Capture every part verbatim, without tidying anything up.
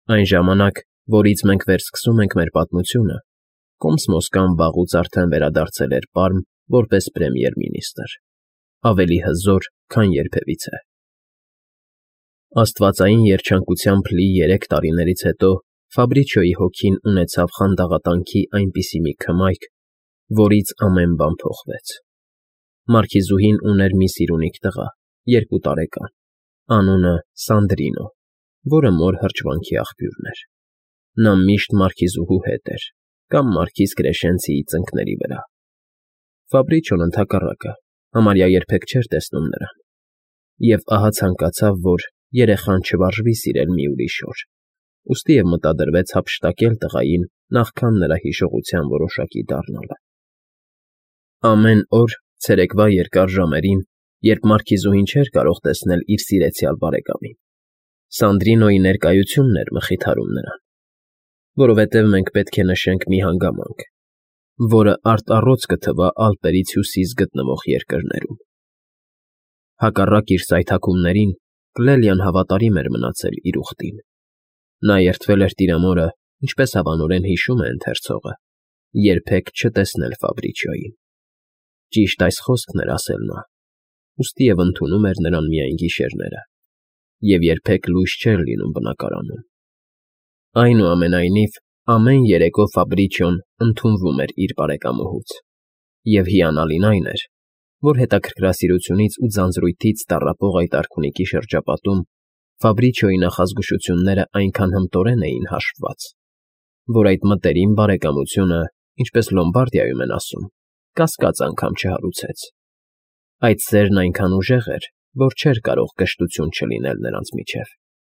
Այն ժամանակ, որից մենք վերսկսում ենք մեր պատմությունը, Կոմսմոսկան վաղուց արդեն վերադարձել էր Պարմ որպես պրեմիեր֊մինիստրը, ավելի հզոր, քան երբևիցե։ Աստվածային երջանկությամբ լի երեք տարիներից հետո Ֆաբրիչիոյի հոգին ունեցավ խանդաղատանքի այնպիսի մի քմայք, որից ամեն բան փոխվեց։ Մարքիզուհին ուներ մի սիրունիկ տղա, երկու տարեկան, անունը Սանդրինո, որը մոր հրճվանքի աղբյուրն էր։ Նա միշտ մարքիզուհու հետ էր, կամ մարքիզ Կրեշենցիի ծնկների վրա։ Ֆաբրիչիոն ընդհակառակը համարյա երբեք չէր տեսնում նրան, և ահա ցանկացավ, որ երեխան չվարժվի սիրել մի ուրիշ օր, ուստի և մտադրվեց հափշտակել տղային նախքան նրա հիշողության որոշակի դառնալը։ Ամեն օր ցերեկվա երկար ժամերին, երբ մարքիզուհին չէր կարող տեսնել իր սիրեցյալ բարեկամին, Սանդրինոյի ներկայությունն էր մխիթարում նրան, որովհետև մենք պետք է նշենք մի հանգամանք, որը արտառոց կթվա Ալպերից հյուսիս գտնվող երկրներում։ Հակառակ իր սայթաքումներին Կլելիան հավատարիմ էր մնացել իր ուխտին։ Նա երդվել էր տիրամորը, ինչպես հավանորեն հիշում է ընթերցողը, երբեք չտեսնել Ֆաբրիչիոյին։ Ճիշտ այս խոսքն էր ասել նա, ուստի և ընդունում էր նրան միայն գիշերները, և երբեք լույս չէր լինում բնակարանում։ Այնուամենայնիվ, ամեն երեկո Ֆաբրիչիոն ընդունվում էր իր բարեկամուհուց, և հիանալին այն էր, որ հետաքրքրասիրությունից ու ձանձրույթից տառապող այդ արքունիքի շրջապատում Ֆաբրիչիոյի նախազգուշությունները այնքան հմտորեն էին հաշվված, որ այդ մտերիմ բարեկամությունը, ինչպես Լոմբարդիայում են ասում, կասկած անգամ չհարուցեց։ Այդ սերն այնքան ուժեղ էր, որ չէր կարող կշտություն չլինել նրանց միջև։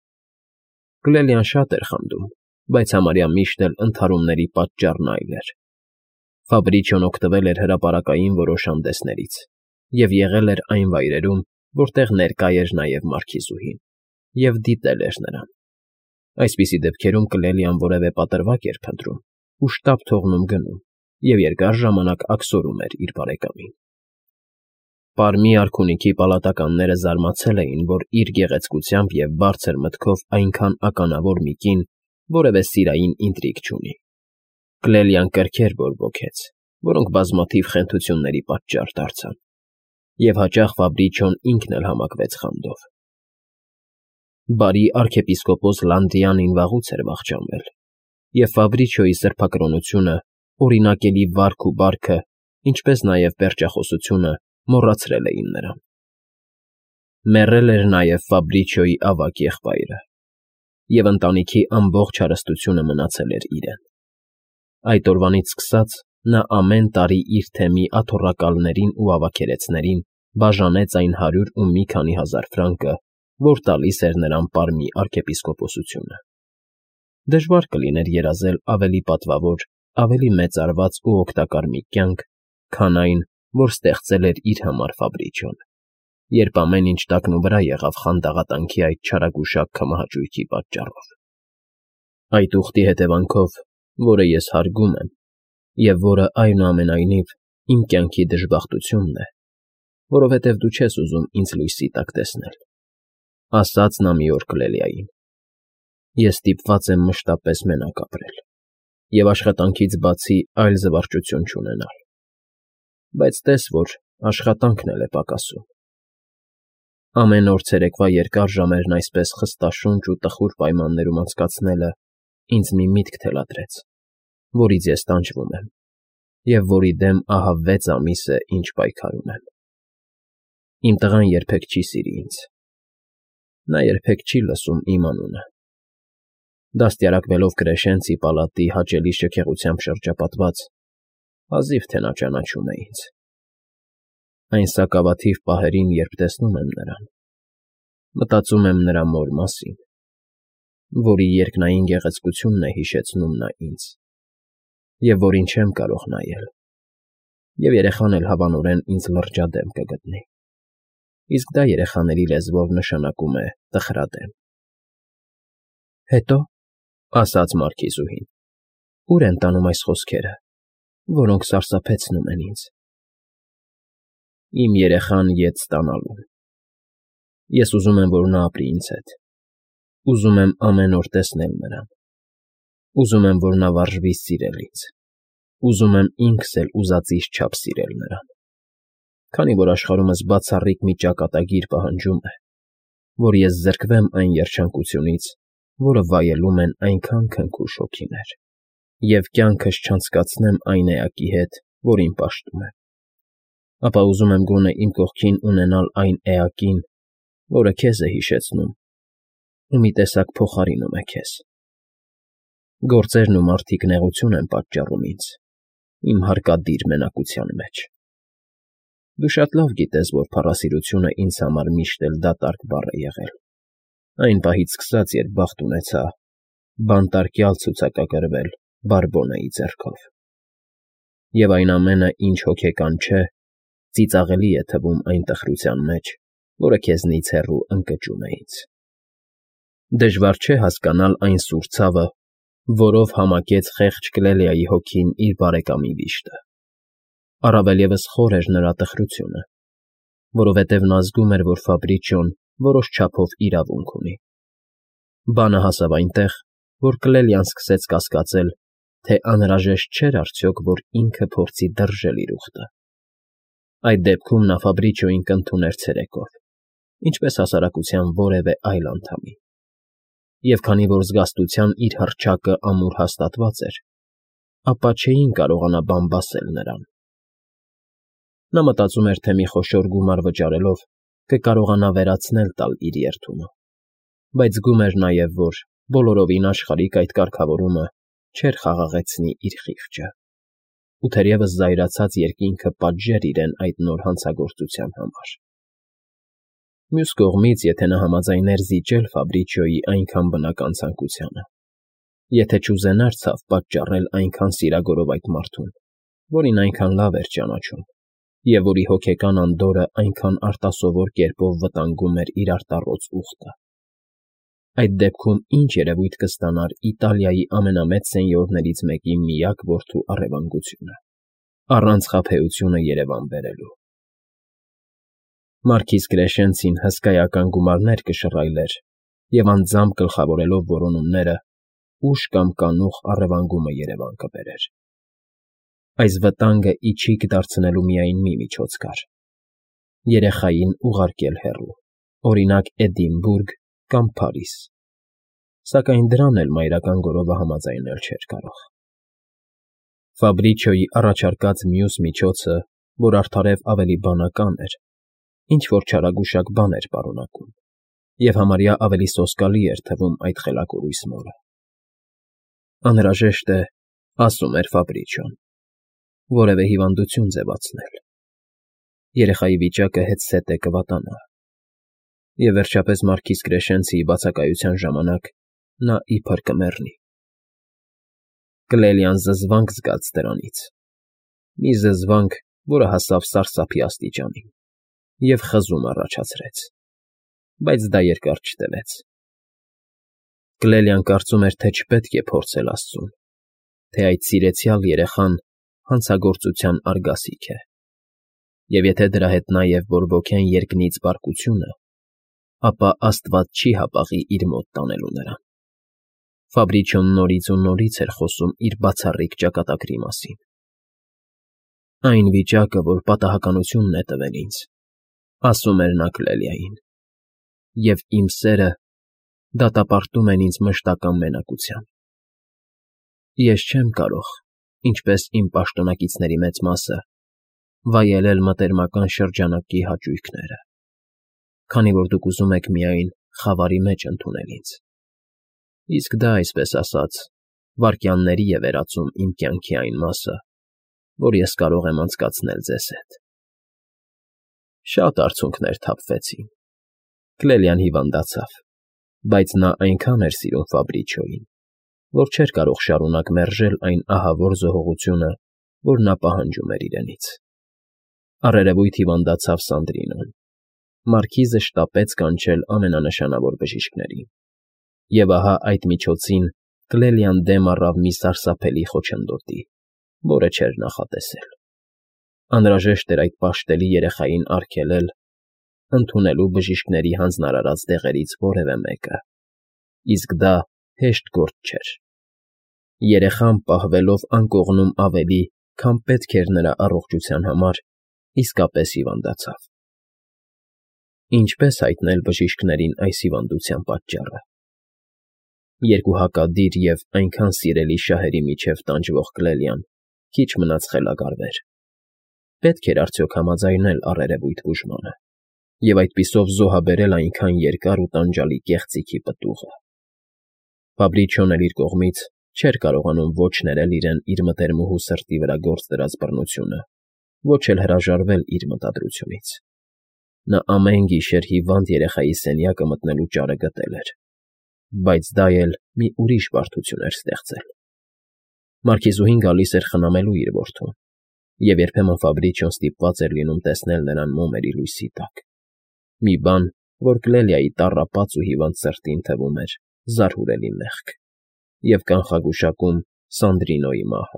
Կլելիան շատ էր խանդում, բայց համարյա միշտ էլ ընդհարումների պատճառն այլ էր։ Ֆաբրիչիոն օգտվել էր հրապարակային որոշ հանդեսներից և եղել էր այն վայրերում, որտեղ ներկա էր նաև մարքիզուհին, և դիտել էր նրան։ Այսպիսի դեպքերում Կլելիան որևէ պատրվակ էր փնտրում ու շտապ թողնում գնում և երկար ժամանակ աքսորում էր իր բարեկամին։ Պարմի արքունիքի պալատականները զարմացել էին, որ իր գեղեցկությամբ և բարձր մտքով այնքան ականավոր մի կին որևէ սիրային ինտրիգ չունի։ Կլելիան կրքեր բորբոքեց, որոնք բազմաթիվ խենթությունների պատճառ դարձան, և հաճախ Ֆաբրիչիոն ինքն էլ համակվեց խանդով։ Բարի արքեպիսկոպոս Լանդրիանին վաղուց էր վախճանվել, և Ֆաբրիչիոյի սրբակրոնությունը, օրինակելի վարք ու բարքը, ինչպես նաև պերճախոսությունը մոռացրել էին նրան։ Մեռել էր նաև Ֆաբրիչիոյի ավագ եղբայրը, և ընտանիքի ամբողջ հարստությունը մնացել էր իրեն։ Այդ օրվանից սկսած նա ամեն տարի իր թեմի աթոռակալներին ու ավագերեցներին բաժանեց այն հարյուր ու մի քանի հազար ֆրանկը, որ տալիս էր նրան Պարմի արքեպիսկոպոսությունը։ Դժվար կլիներ երազել ավելի պատվավոր, ավելի մեծարված ու օգտակար մի կյանք, քան այն, որ ստեղծել էր իր համար Ֆաբրիչիոն, երբ ամեն ինչ տակնուվրա եղավ խանդաղատանքի այդ չարագուշակ քմահաճույքի պատճառով։ Այդ ուխտի հետևանքով, որը ես հարգում եմ, և որը, այնուամենայնիվ, իմ կյանքի դժբախտությունն է, որովհետև դու չես ուզում ինձ լույսի տակ տեսնել,֊ ասաց նա մի օր Կլելիային,֊ ես ստիպված եմ մշտապես մենակ ապրել և աշխատանքից բացի այլ զվարճություն չունենալ։ Բայց տես որ աշխատանքն էլ է պակասում։ Ամեն օր ցերեկվա երկար ժամերն այսպես խստաշունչ ու տխուր պայմաններում անցկացնելը ինձ մի միտք թելադրեց, որից ես տանջվում եմ, և որի դեմ ահա վեց ամիս է, ինչ պայքարում եմ։ Իմ տղան երբեք չի սիրի ինձ։ Նա երբեք չի լսում իմ անունը։ Դաստիարակվելով Կրեշենցի պալատի հաճելի շքեղությամբ շրջապատված, հազիվ թե նա ճանաչում է ինձ։ Այն սակավաթիվ պահերին, երբ տեսնում եմ նրան, մտածում եմ նրա մոր մասին, որի երկնային գեղեցկությունն է հիշեցնում նա ինձ, և որին չեմ կարող նայել, և երեխան էլ հավանորեն ինձ լրջադեմ կգտնի, իսկ դա երեխաների լեզվով նշանակում է տխրադեմ։ ֊ Հետո՞, ֊ ասաց մարքիզուհին, ֊ ուր են տանում այս խոսքերը, որոնք սարսափեցնում են ինձ։ Իմ երեխան ետ ստանալուն։ Ես ուզում եմ, որ նա ապրի ինձ հետ, Ուզում եմ ամեն օր տեսնել նրան։ Ուզում եմ, որ նա վարժվի սիրել ինձ։ Ուզում եմ ինքս էլ ուզածիս չափ սիրել նրան։ Քանի որ աշխարհումս բացառիկ մի ճակատագիր պահանջում է, որ ես զրկվեմ այն երջանկությունից, որը վայելում են այնքան քնքուշ հոգիներ, և կյանքս չանցկացնեմ այն էակի հետ, որ իմ պաշտում է, ապա ուզում եմ գոնե իմ կողքին ունենալ այն էակին, որը քեզ է հիշեցնում ու մի տեսակ փոխարինում է քեզ։ Գործերն ու մարդիկ նեղություն են պատճառում ինձ, իմ հարկադիր մենակության մեջ։ Դու շատ լավ գիտես, որ փառասիրությունը ինձ համար միշտ էլ դատարկ բառ է եղել, այն պահից սկսած, երբ բախտ ունեցա բանտարկյալ ցուցակագրվել Բարբոննայի ձեռքով։ Եվ այն ամենը, ինչ հոգեկան չէ, ծիծաղելի է թվում այն տխրության մեջ, որը քեզնից հեռու ընկճում է ինձ։ Դժվար չէ հասկանալ այն սուր ցավը, որով համակեց խեղճ Կլելիայի հոգին իր բարեկամի վիշտը։ Առավել ևս խոր էր նրա տխրությունը, որովհետև նա զգում էր, որ Ֆաբրիչիոն որոշ չափով իրավունք ունի։ Բանը հասավ այնտեղ, որ Կլելիան սկսեց կասկածել, թե անհրաժեշտ չէր արդյոք, որ ինքը փորձի դրժել իր ուխտը։ Այդ դեպքում նա Ֆաբրիչիոյին կընդուներ ցերեկով, ինչպես հասարակության որևէ այլ անդամի։ Եվ քանի որ զգաստության իր հռչակը ամուր հաստատված էր, ապա չէին կարողանա բան բասել նրան։ Նա մտածում էր, թե մի խոշոր գումար վճարելով կկարողանա վերացնել տալ իր երդումը, բայց զգում էր նաև, որ բոլորովին աշխարհիկ այդ կարգավորումը չէր խաղաղեցնի իր խիղճը, ու թերևս զայրացած երկինքը պատժեր իրեն այդ նոր հանցագործության համար։ Մյուս կողմից, եթե նա համաձայներ զիջել Ֆաբրիչիոյի այնքան բնական ցանկությանը, եթե չուզենար ցավ պատճառել այնքան սիրագորով այդ մարդուն, որին այնքան լավ էր ճանաչում, և որի հոգեկան անդորրը այնքան արտասովոր կերպով վտանգում էր իր արտառոց ուխտը, այդ դեպքում ինչ երևույթ կստանար Իտալիայի ամենամեծ սենյորներից մեկի միակ որդու առևանգությունը, առանց խաբեությունը Երևան բերելու։ Մարքիզ Կրեշենցին հսկայական գումարներ կշռայլեր և անձամբ գլխավորելով որոնումները, ուշ կամ կանուխ առևանգումը Երևան կբերեր։ Այս վտանգը իչիք դարձնելու միայն մի միջոց կար՝ երեխային ուղարկել հեռու, օրինակ Էդինբուրգ կամ Փարիզ, սակայն դրան էլ մայրական գորովը համաձայնել չէր կարող։ Ֆաբրիչիոյի առաջարկած մյուս միջոցը, որ արդարև ավելի բանական էր, ինչ-որ չարագուշակ բան էր պարունակում, և համարյա ավելի սոսկալի էր թվում այդ խելակուրույս մորը։ Անհրաժեշտ է, ասում էր Ֆաբրիչիոն, որևէ հիվանդություն ձևացնել։ Երեխայի վիճակը հետզհետե կվատանա, և վերջապես մարքիզ Կրեշենցիի բացակայության ժամանակ նա իբր կմեռնի։ Կլելիան զզվանք զգաց դրանից, մի զզվանք, որը հասավ սարսափի աստիճանին, և խզում առաջացրեց, բայց դա երկար չտևեց։ Կլելիան կարծում էր, թե չպետք է փորձել Աստծուն, թե այդ սիրեցյալ երեխան հանցագործության արգասիկ է, և եթե դրա հետ նաև բորբոքեն երկնից բարկությունը, ապա Աստված չի հապաղի իր մոտ տանելու նրան։ Ֆաբրիչիոն նորից ու նորից էր խոսում իր բացառիկ ճակատագրի մասին։ Այն վիճակը, որ պատահականությունն է տվել ինձ, ասում էր նա Կլելիային, և իմ սերը դատապարտում են ինձ մշտական մենակության։ Ես չեմ կարող, ինչպես իմ պաշտոնակիցների մեծ մասը, վայելել մտերմական շրջանակի հաճույքները, քանի որ դուք ուզում եք միայն խավարի մեջ ընդունել ինձ, իսկ դա, այսպես ասած, վայրկյանների է վերածում իմ կյանքի այն մասը, որ ես կարող եմ անցկացնել ձեզ հետ։ Շատ արցունքներ թափվեցին։ Կլելիան հիվանդացավ, բայց նա այնքան էր սիրում Ֆաբրիչիոյին, որ չէր կարող շարունակ մերժել այն ահավոր զոհողությունը, որ նա պահանջում էր իրենից։ Առերևույթ հիվանդացավ Սանդրինոն։ Մարքիզը շտապեց կանչել ամենանշանավոր բժիշկներին, և ահա այդ միջոցին Կլելիան դեմ առավ մի սարսափելի խոչընդոտի, որը չէր նախատեսել։ Անհրաժեշտ էր այդ պաշտելի երեխային արգելել, ընդունելու բժիշկների հանձնարարած դեղերից որևէ մեկը, իսկ դա հեշտ գործ չէր։ Երեխան պահվելով անկողնում ավելի, քան պետք էր նրա առողջության համար, իսկապես հիվանդացավ։ Ինչպե՞ս հայտնել բժիշկներին այս հիվանդության պատճառը։ Երկու հակադիր և այնքան սիրելի շահերի միջև տանջվող Կլելիան քիչ մնաց խելագարվեր։ Պետք էր արդյոք համաձայնել առերևույթ բուժմանը և այդպիսով զոհաբերել այնքան երկար ու տանջալի կեղծիքի պտուղը։ Ֆաբրիչիոն էլ իր կողմից չէր կարողանում ոչ ներել իրեն իր մտերմուհու սրտի վրա գործ դրած բռնությունը, ոչ էլ հրաժարվել իր մտադրությունից։ Նա ամեն գիշեր հիվանդ երեխայի սենյակը մտնելու ճարը գտել էր, բայց դա էլ մի ուրիշ բարդություն էր ստեղծել։ Մարքիզուհին գալիս էր խնամելու իր որդուն, և երբեմն Ֆաբրիչիոն ստիպված էր լինում տեսնել նրան մոմերի լույսի տակ, մի բան, որ Կլելիայի տառապած ու հիվանդ սրտին թվում էր զարհուրելի մեղք և կանխագուշակում Սանդրինոյի մահը։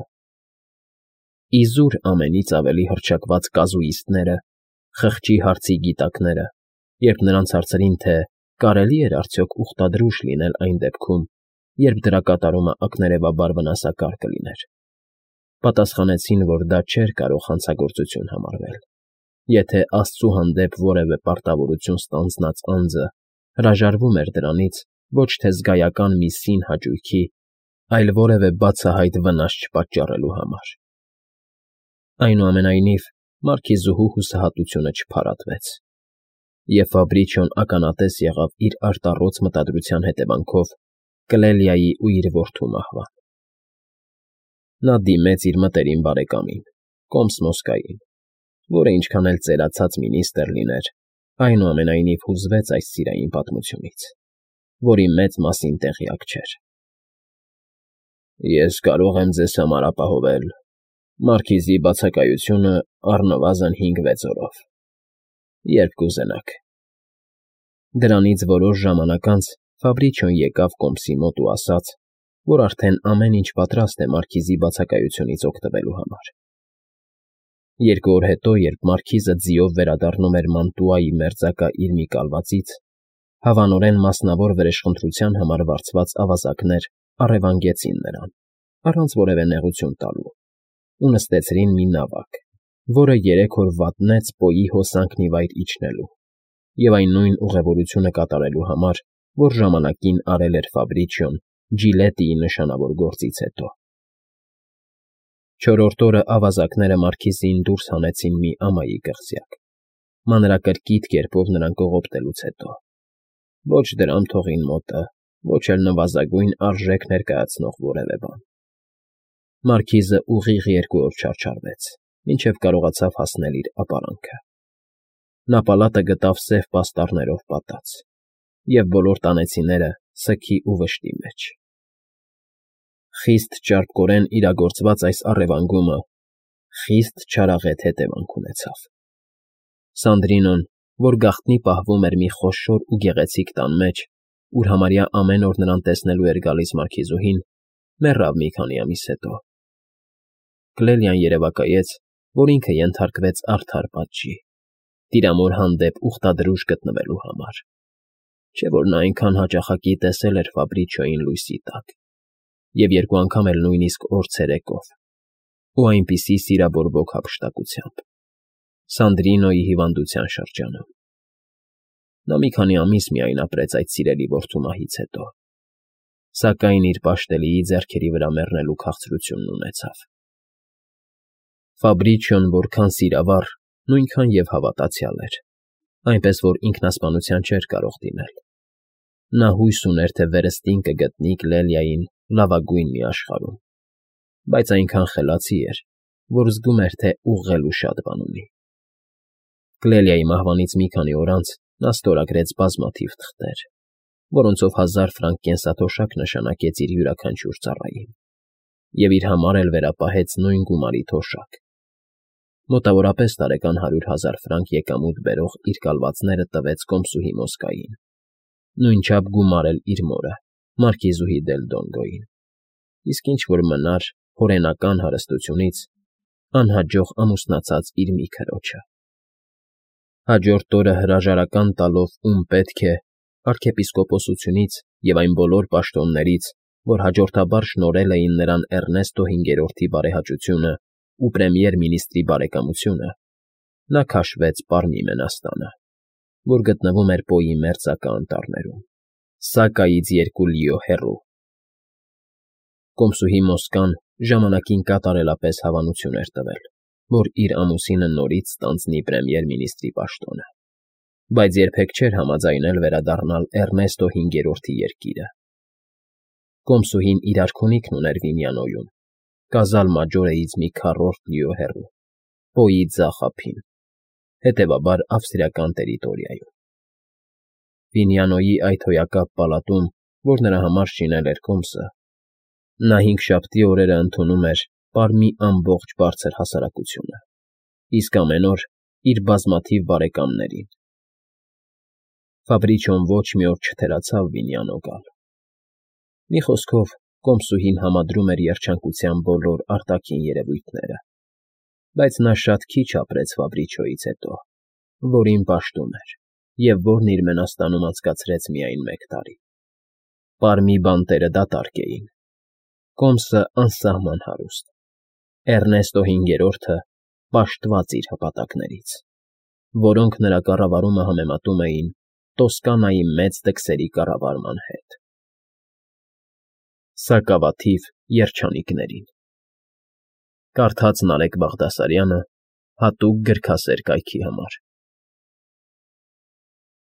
Իզուր ամենից ավելի հռչակված կազուիստները, խղճի հարցի գիտակները, երբ նրանց հարցրին, թե կարելի էր արդյոք ուխտադրուժ լինել այն դեպքում, երբ դրա կատարումը ակներևաբար վնասակար կլիներ, պատասխանեցին, որ դա չէր կարող հանցագործություն համարվել, եթե Աստծու հանդեպ որևէ պարտավորություն ստանձնած անձը հրաժարվում էր դրանից ոչ թե զգայական մի սին հաճույքի, այլ որևէ բացահայտ վնաս չպատճառելու համար։ Այնուամենայնիվ, մարքիզուհու հուսահատությունը չփարատվեց, և Ֆաբրիչիոն ականատես եղավ իր արտառոց մտադրության հետևանքով Կլելիայի ու իր որդու մահվան։ Նա դիմեց իր մտերիմ բարեկամին, կոմս Մոսկային, որը ինչքան էլ ծերացած մինիստր լիներ, այնուամենայնիվ հուզվեց այս սիրային պատմությունից, որի մեծ մասին տեղյակ չէր։ Ես կարող եմ ձեզ համար ապահովել մարքիզի բացակայությունը առնվազն հինգ֊վեց օրով, երբ կուզենաք։ Դրանից որոշ ժամանակ անց Ֆաբրիչիոն եկավ կոմսի մոտ ու ասաց, որ արդեն ամեն ինչ պատրաստ է մարքիզի բացակայությունից օգտվելու համար։ Երկու օր հետո, երբ մարքիզը ձիով վերադառնում էր Մանտուայի մերձակա իր մի կալվածից, հավանորեն մասնավոր վրեժխնդրության համար վարձված ավազակներ առևանգեցին նրան, առանց որևէ նեղություն տալու, ու նստեցրին մի նավակ, որը երեք օր վատնեց Պոյի հոսանքն ի վայր իջնելու և այն նույն ուղևորությունը կատարելու համար, որ ժամանակին արել էր Ֆաբրիչիոն Ջիլետիի նշանավոր գործից հետո։ Չորրորդ օրը ավազակները մարքիզին դուրս հանեցին մի ամայի կղզյակ, մանրակրկիտ կերպով նրան կողոպտելուց հետո, ոչ դրամ֊թողին մոտը, ոչ էլ նվազագույն արժեք ներկայացնող որևէ բան։ Մարքիզը ուղիղ երկու օր չարչարվեց, մինչև կարողացավ հասնել իր ապարանքը։ Նա պալատը գտավ սև պաստառներով պատած, և բոլոր տանեցիները սգի ու վշտի մեջ։ Խիստ ճարպկորեն իրագործված այս առևանգումը խիստ չարաղետ հետևանք ունեցավ։ Սանդրինոն, որ գաղտնի պահվում էր մի խոշոր ու գեղեցիկ տան մեջ, ուր համարյա ամեն օր նրան տեսնելու էր գալիս մարքիզուհին, մեռավ մի քանի ամիս հետո։ Կլելիան երևակայեց, որ ինքը ենթարկվեց արդար պատժի, տիրամոր հանդեպ ուխտադրուժ գտնվելու համար, չէ՞ որ նա այնքան հաճախակի տեսել էր Ֆաբրիչիոյին լույսի տակ, և երկու անգամ էլ նույնիսկ օր֊ցերեկով, ու այնպիսի սիրաբորբոք հափշտակությամբ, Սանդրինոյի հիվանդության շրջանում։ Նա մի քանի ամիս միայն ապրեց այդ սիրելի որդու մահից հետո, սակայն իր պաշտելիի ձեռքերի վրա մեռնելու քաղցրությունն ունեցավ։ Ֆաբրիչիոն որքան սիրավառ, նույնքան և հավատացյալ էր, այնպես որ ինքնասպանության չէր կարող դիմել։ Նա հույս ուներ, թե վերստին կգտնի Կլելիային լավագույն մի աշխարհում, բայց այնքան խելացի էր, որ զգում էր, թե ուղղելու շատ բան ունի։ Կլելիայի մահվանից մի քանի օր անց նա ստորագրեց բազմաթիվ թղթեր, որոնցով հազար ֆրանկ կենսաթոշակ նշանակեց իր յուրաքանչյուր ծառային, և իր համար էլ վերապահեց նույն գումարի թոշակ։ Մոտավորապես տարեկան հարյուր հազար ֆրանկ եկամուտ բերող իր կալվածները տվեց կոմսուհի Մոսկային, նույնչափ գումար էլ իր մորը, մարքիզուհի դել Դոնգոյին, իսկ ինչ որ մնար հորենական հարստությունից, անհաջող ամուսնացած իր մի քրոջը։ Հաջորդ օրը հրաժարական տալով ում պետք է, արքեպիսկոպոսությունից և այն բոլոր պաշտոններից, որ հաջորդաբար շնորհել էին նրան Էռնեստո հինգերորդի բարեհաճությունն ու պրեմիեր֊մինիստրի բարեկամությունը, նա քաշվեց Պարմի Մենաստանը, որ գտնվում էր Պոյի մերձակա անտառներում, Սակայից երկու լիո հեռու։ Կոմսուհի Մոսկան ժամանակին կատարելապես հավանություն էր տվել, որ իր ամուսինը նորից ստանձնի պրեմիեր֊մինիստրի պաշտոնը, բայց երբեք չէր համաձայնել վերադառնալ Էռնեստո հինգերորդի երկիրը։ Կոմսուհին իր արքունիքն ուներ Վինյանոյում, Կազալ Մաջորեից մի քառորդ լիո հեռու, Պոյի ձախ ափին, հետևաբար ավստրիական տերիտորիայում։ Վինյանոյի այդ հոյակապ պալատում, որ նրա համար շինել էր կոմսը, նա հինգշաբթի օրերը ընդունում էր Պարմի ամբողջ բարձր հասարակությունը, իսկ ամեն օր իր բազմաթիվ բարեկամներին։ Ֆաբրիչոն ոչ մի օր չթերացավ Վինյանո գալ։ Մի խոսքով, կոմսուհին համադրում էր երջանկության բոլոր արտաքին երևույթները, բայց նա շատ քիչ ապրեց Ֆաբրիչոյից հետո, որին պաշտում էր և որն իր մենաստանում անցկացրեց միայն մեկ տարի։ Պարմի բանտերը դատարկ էին, կոմսը անսահման հարուստ, Էռնեստո հինգերորդը պաշտված իր հպատակներից, որոնք նրա կառավարումը համեմատում էին Տոսկանայի մեծ տքսերի կառավարման հետ։ Սակավաթիվ երջանիկներին։ Կարդաց Նարեկ Բաղդասարյանը հատուկ գրքասեր կայքի համար։